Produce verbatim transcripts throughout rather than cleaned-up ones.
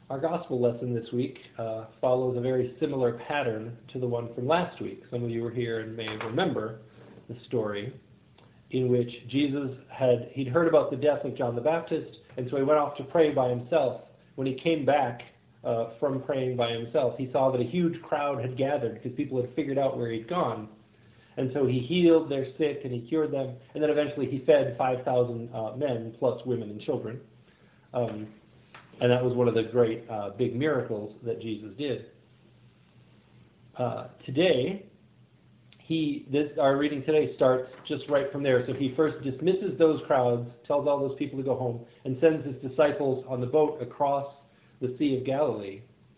Our gospel lesson this week uh, follows a very similar pattern to the one from last week. Some of you were here and may remember the story in which Jesus had, he'd heard about the death of John the Baptist, and so he went off to pray by himself. When he came back uh, from praying by himself, he saw that a huge crowd had gathered because people had figured out where he'd gone. And so he healed their sick and he cured them, and then eventually he fed five thousand uh, men plus women and children. Um, and that was one of the great uh, big miracles that Jesus did. Uh, today, he this our reading today starts just right from there. So he first dismisses those crowds, tells all those people to go home, and sends his disciples on the boat across the Sea of Galilee.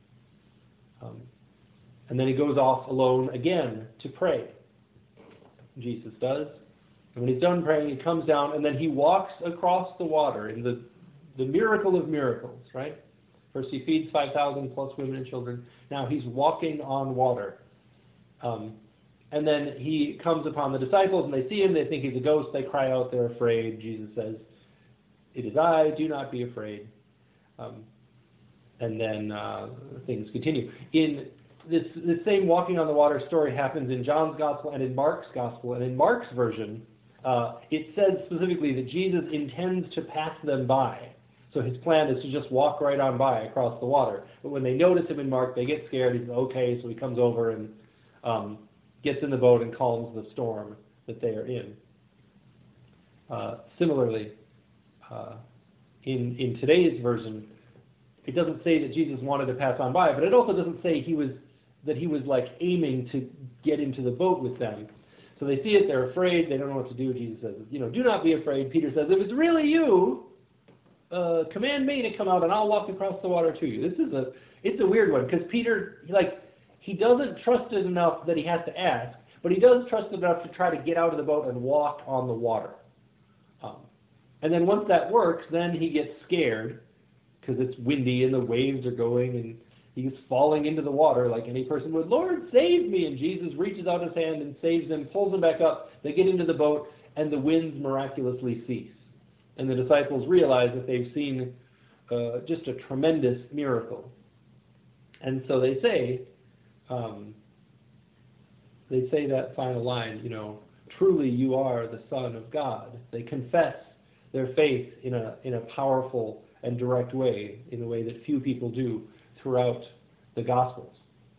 Um, and then he goes off alone again to pray. Jesus does. And when he's done praying, he comes down, and then he walks across the water in the, the miracle of miracles, right? First he feeds five thousand plus women and children. Now he's walking on water. Um, and then he comes upon the disciples, and they see him. They think he's a ghost. They cry out. They're afraid. Jesus says, "It is I. Do not be afraid." Um, and then uh, things continue. In This, this same walking on the water story happens in John's Gospel and in Mark's Gospel. And in Mark's version, uh, it says specifically that Jesus intends to pass them by. So his plan is to just walk right on by across the water. But when they notice him in Mark, they get scared. He says, okay, so he comes over and um, gets in the boat and calms the storm that they are in. Uh, similarly, uh, in, in today's version, it doesn't say that Jesus wanted to pass on by, but it also doesn't say he was that he was like aiming to get into the boat with them. So they see it, they're afraid, they don't know what to do. Jesus says, you know, do not be afraid. Peter says, if it's really you, uh, command me to come out and I'll walk across the water to you. This is a, it's a weird one because Peter, like, he doesn't trust it enough that he has to ask, but he does trust it enough to try to get out of the boat and walk on the water. Um, and then once that works, then he gets scared because it's windy and the waves are going and he's falling into the water like any person would. Lord, save me! And Jesus reaches out his hand and saves them, pulls them back up. They get into the boat, and the winds miraculously cease. And the disciples realize that they've seen uh, just a tremendous miracle. And so they say, um, they say that final line, you know, truly you are the Son of God. They confess their faith in a in a powerful and direct way, in a way that few people do throughout the Gospels.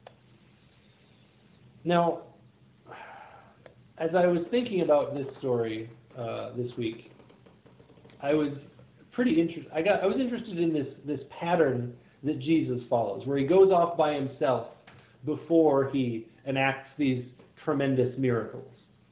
Now, as I was thinking about this story uh, this week, I was pretty interested. I got I was interested in this this pattern that Jesus follows, where he goes off by himself before he enacts these tremendous miracles.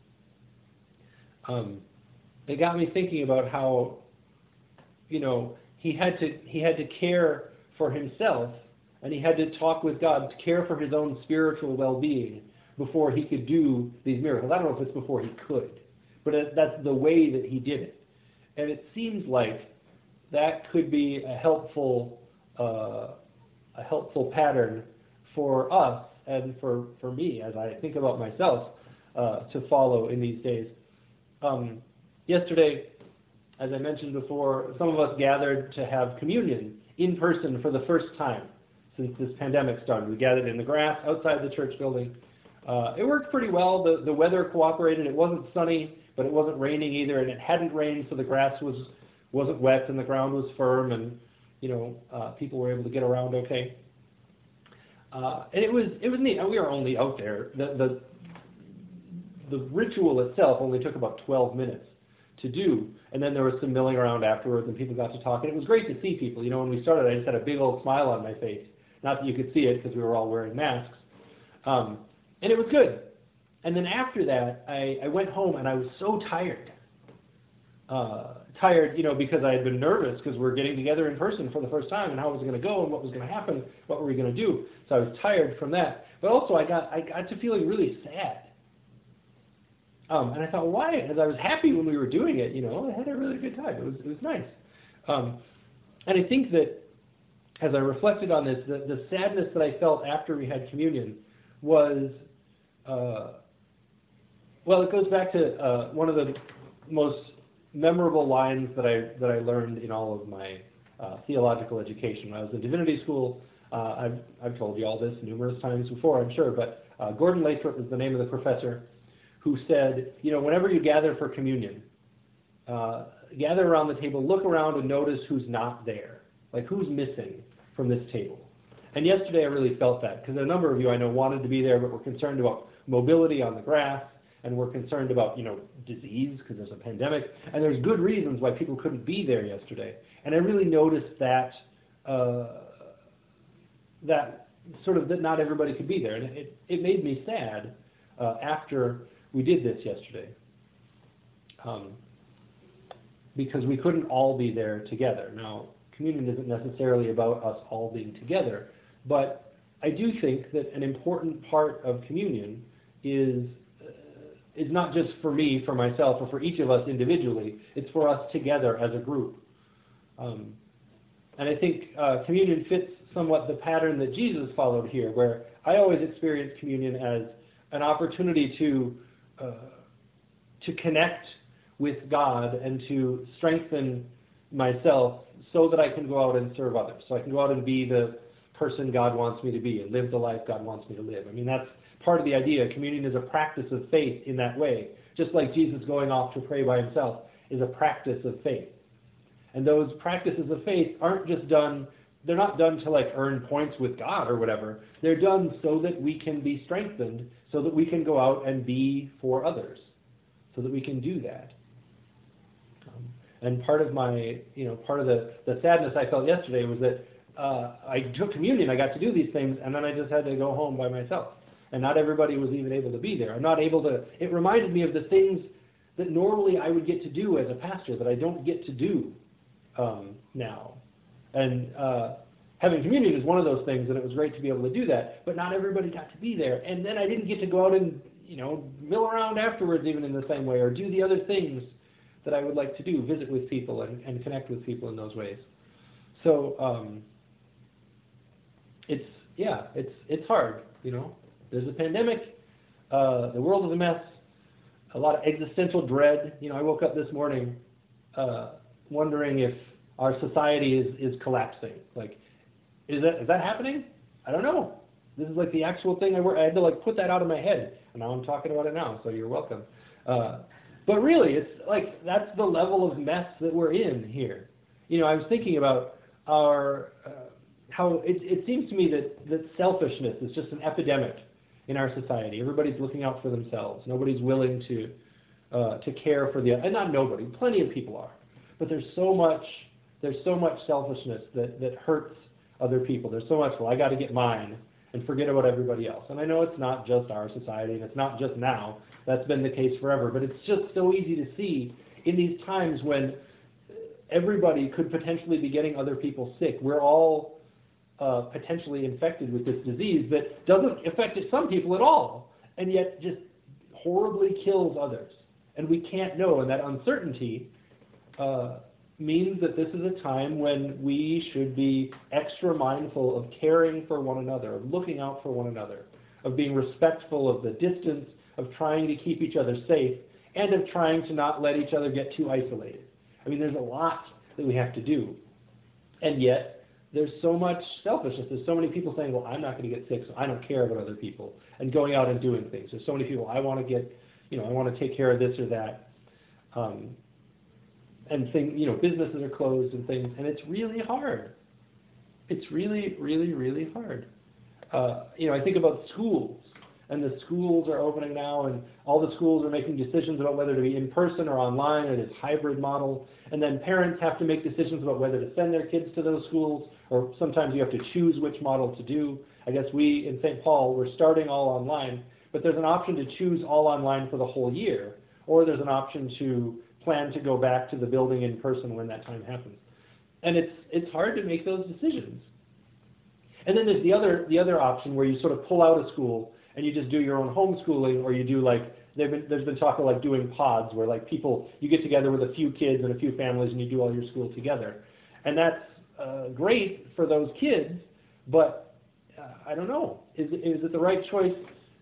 Um, it got me thinking about how, you know, he had to he had to care for himself. And he had to talk with God to care for his own spiritual well-being before he could do these miracles. I don't know if it's before he could, but that's the way that he did it. And it seems like that could be a helpful, uh, a helpful pattern for us and for, for me as I think about myself uh, to follow in these days. Um, yesterday, as I mentioned before, some of us gathered to have communion in person for the first time since this pandemic started. We gathered in the grass outside the church building. Uh, it worked pretty well. The, the weather cooperated. It wasn't sunny, but it wasn't raining either, and it hadn't rained, so the grass was, wasn't wet and the ground was firm, and you know uh, people were able to get around okay. Uh, and it was it was neat. And we were only out there. The, the the ritual itself only took about twelve minutes to do, and then there was some milling around afterwards, and people got to talk, and it was great to see people. You know, when we started, I just had a big old smile on my face. Not that you could see it because we were all wearing masks. Um, and it was good. And then after that, I, I went home and I was so tired. Uh, tired, you know, because I had been nervous because we're getting together in person for the first time and how was it going to go and what was going to happen, what were we going to do. So I was tired from that. But also I got I got to feeling really sad. Um, and I thought, why? Because I was happy when we were doing it, you know. I had a really good time. It was it was nice. Um, and I think that as I reflected on this, the, the sadness that I felt after we had communion was, uh, well, it goes back to uh, one of the most memorable lines that I that I learned in all of my uh, theological education. When I was in divinity school, uh, I've, I've told you all this numerous times before, I'm sure, but uh, Gordon Lathrop is the name of the professor who said, you know, whenever you gather for communion, uh, gather around the table, look around and notice who's not there, like who's missing from this table. And yesterday I really felt that, because a number of you I know wanted to be there, but were concerned about mobility on the grass, and we're concerned about, you know, disease, because there's a pandemic, and there's good reasons why people couldn't be there yesterday. And I really noticed that, uh, that sort of, that not everybody could be there. And it, it made me sad uh, after we did this yesterday, um, because we couldn't all be there together. Now, communion isn't necessarily about us all being together, but I do think that an important part of communion is uh, is not just for me, for myself, or for each of us individually. It's for us together as a group. Um, and I think uh, communion fits somewhat the pattern that Jesus followed here, where I always experience communion as an opportunity to uh, to connect with God and to strengthen myself so that I can go out and serve others. So I can go out and be the person God wants me to be and live the life God wants me to live. I mean, that's part of the idea. Communion is a practice of faith in that way. Just like Jesus going off to pray by himself is a practice of faith. And those practices of faith aren't just done, they're not done to like earn points with God or whatever. They're done so that we can be strengthened, so that we can go out and be for others, so that we can do that. Um, and part of my, you know, part of the, the sadness I felt yesterday was that uh, I took communion, I got to do these things, and then I just had to go home by myself. And not everybody was even able to be there. I'm not able to, it reminded me of the things that normally I would get to do as a pastor that I don't get to do um, now. And uh, having communion is one of those things, and it was great to be able to do that, but not everybody got to be there. And then I didn't get to go out and, you know, mill around afterwards even in the same way, or do the other things that I would like to do, visit with people and, and connect with people in those ways. So um, it's, yeah, it's, it's hard, you know. There's a pandemic, uh, the world is a mess, a lot of existential dread. You know, I woke up this morning uh, wondering if our society is, is collapsing. Like, is that is that happening? I don't know. This is like the actual thing I, were, I had to like put that out of my head, and now I'm talking about it now, so you're welcome. Uh, but really, it's like that's the level of mess that we're in here. You know, I was thinking about our uh, how it, it seems to me that, that selfishness is just an epidemic in our society. Everybody's looking out for themselves. Nobody's willing to uh, to care for the, and not nobody, plenty of people are. But there's so much there's so much selfishness that, that hurts other people. There's so much, well, I got to get mine and forget about everybody else. And I know it's not just our society, and it's not just now. That's been the case forever. But it's just so easy to see in these times when everybody could potentially be getting other people sick. We're all Uh, potentially infected with this disease that doesn't affect some people at all, and yet just horribly kills others. And we can't know, and that uncertainty uh, means that this is a time when we should be extra mindful of caring for one another, of looking out for one another, of being respectful of the distance, of trying to keep each other safe, and of trying to not let each other get too isolated. I mean, there's a lot that we have to do, and yet there's so much selfishness. There's so many people saying, well, I'm not going to get sick, so I don't care about other people, and going out and doing things. There's so many people, I want to get, you know, I want to take care of this or that. Um, and thing, you know, businesses are closed and things, and it's really hard. It's really, really, really hard. Uh, you know, I think about schools, and the schools are opening now, and all the schools are making decisions about whether to be in person or online, and this hybrid model. And then parents have to make decisions about whether to send their kids to those schools, or sometimes you have to choose which model to do. I guess we in Saint Paul, we're starting all online, but there's an option to choose all online for the whole year, or there's an option to plan to go back to the building in person when that time happens. And it's it's hard to make those decisions. And then there's the other the other option where you sort of pull out of school and you just do your own homeschooling, or you do like, been, there's been talk of like doing pods where like people, you get together with a few kids and a few families and you do all your school together. And that's uh, great for those kids, but uh, I don't know, is, is it the right choice?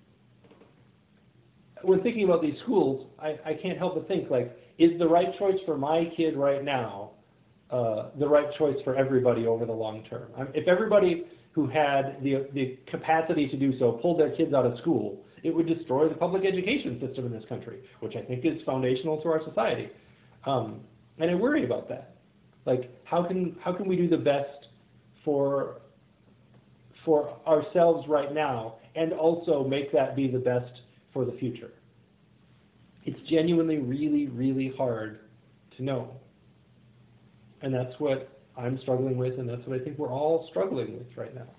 When thinking about these schools, I, I can't help but think like, is the right choice for my kid right now uh, the right choice for everybody over the long term. Um, if everybody who had the, the capacity to do so pulled their kids out of school, it would destroy the public education system in this country, which I think is foundational to our society. Um, and I worry about that. Like, how can how can we do the best for for ourselves right now, and also make that be the best for the future? It's genuinely really, really hard to know. And that's what I'm struggling with, and that's what I think we're all struggling with right now.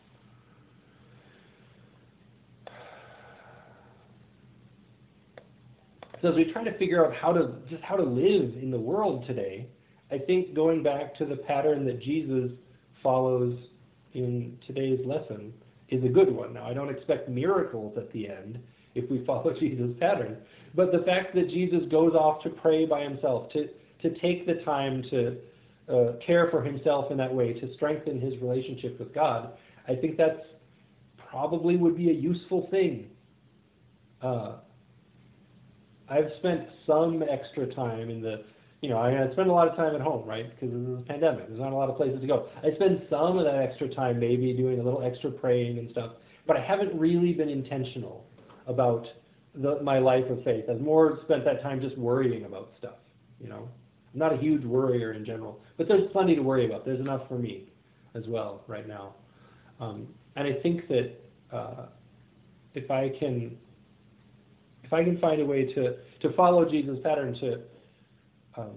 So as we try to figure out how to just how to live in the world today, I think going back to the pattern that Jesus follows in today's lesson is a good one. Now, I don't expect miracles at the end if we follow Jesus' pattern, but the fact that Jesus goes off to pray by himself, to, to take the time to uh, care for himself in that way, to strengthen his relationship with God, I think that's probably would be a useful thing. Uh, I've spent some extra time in the, you know, I, I spend a lot of time at home, right, because of the pandemic. There's not a lot of places to go. I spend some of that extra time maybe doing a little extra praying and stuff, but I haven't really been intentional about the, my life of faith. I've more spent that time just worrying about stuff, you know. I'm not a huge worrier in general, but there's plenty to worry about. There's enough for me as well right now. Um, and I think that uh, if I can if I can find a way to, to follow Jesus' pattern, to um,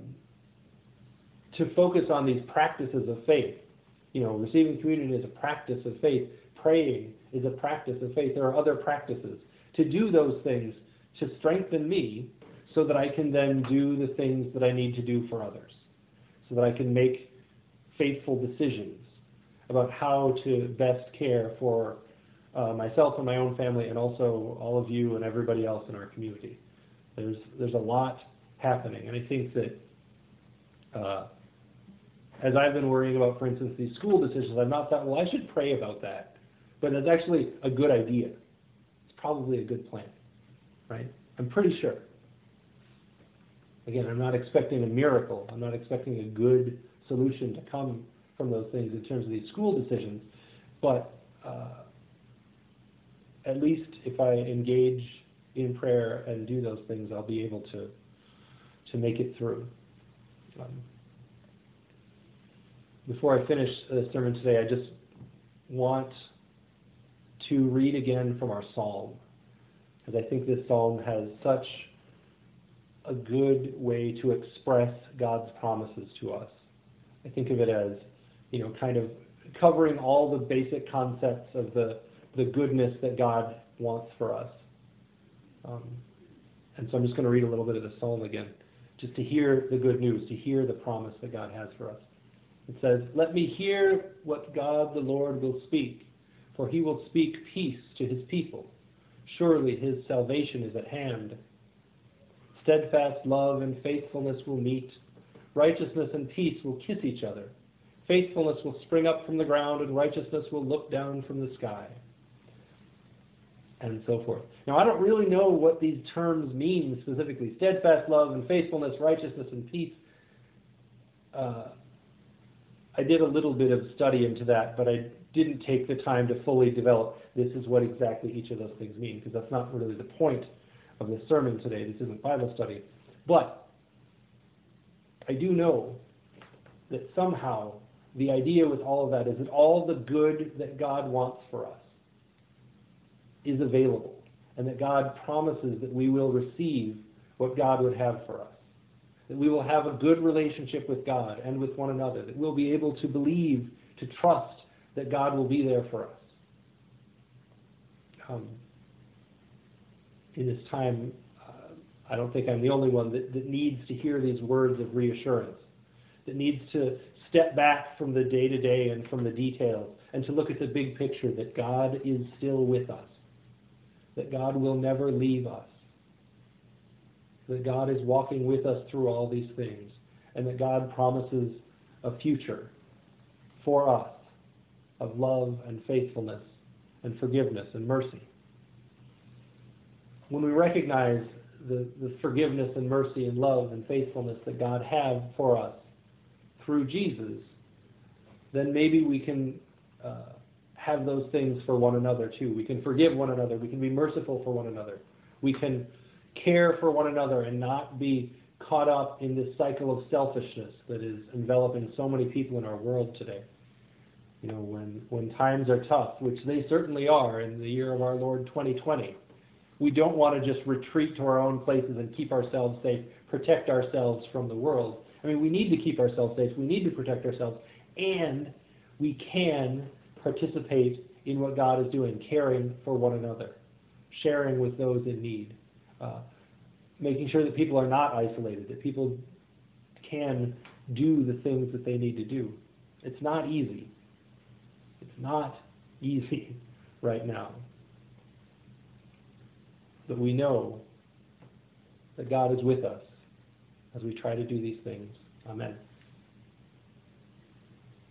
to focus on these practices of faith, you know, receiving communion is a practice of faith, praying is a practice of faith, there are other practices. To do those things to strengthen me so that I can then do the things that I need to do for others, so that I can make faithful decisions about how to best care for uh, myself and my own family, and also all of you and everybody else in our community. There's there's a lot happening, and I think that uh, as I've been worrying about, for instance, these school decisions, I've not thought, well, I should pray about that, but it's actually a good idea. It's probably a good plan, right? I'm pretty sure. Again, I'm not expecting a miracle. I'm not expecting a good solution to come from those things in terms of these school decisions, but uh, at least if I engage in prayer and do those things, I'll be able to to make it through. Um, before I finish the sermon today, I just want to read again from our psalm, because I think this psalm has such a good way to express God's promises to us. I think of it as, you know, kind of covering all the basic concepts of the, the goodness that God wants for us. Um, and so I'm just going to read a little bit of the psalm again, just to hear the good news, to hear the promise that God has for us. It says, "Let me hear what God the Lord will speak, for he will speak peace to his people. Surely his salvation is at hand. Steadfast love and faithfulness will meet. Righteousness and peace will kiss each other. Faithfulness will spring up from the ground, and righteousness will look down from the sky." And so forth. Now, I don't really know what these terms mean specifically. Steadfast love and faithfulness, righteousness and peace. Uh, I did a little bit of study into that, but I didn't take the time to fully develop this is what exactly each of those things mean, because that's not really the point of the sermon today. This isn't Bible study. But I do know that somehow the idea with all of that is that all the good that God wants for us is available, and that God promises that we will receive what God would have for us, that we will have a good relationship with God and with one another, that we'll be able to believe, to trust that God will be there for us. Um, in this time, uh, I don't think I'm the only one that, that needs to hear these words of reassurance, that needs to step back from the day-to-day and from the details and to look at the big picture, that God is still with us, that God will never leave us, that God is walking with us through all these things, and that God promises a future for us of love and faithfulness and forgiveness and mercy. When we recognize the, the forgiveness and mercy and love and faithfulness that God has for us through Jesus, then maybe we can uh, have those things for one another too. We can forgive one another. We can be merciful for one another. We can care for one another and not be caught up in this cycle of selfishness that is enveloping so many people in our world today. You know, when, when times are tough, which they certainly are in the year of our Lord twenty twenty, we don't want to just retreat to our own places and keep ourselves safe, protect ourselves from the world. I mean, we need to keep ourselves safe. We need to protect ourselves. And we can participate in what God is doing, caring for one another, sharing with those in need, uh, making sure that people are not isolated, that people can do the things that they need to do. It's not easy. It's not easy right now. But we know that God is with us as we try to do these things. Amen.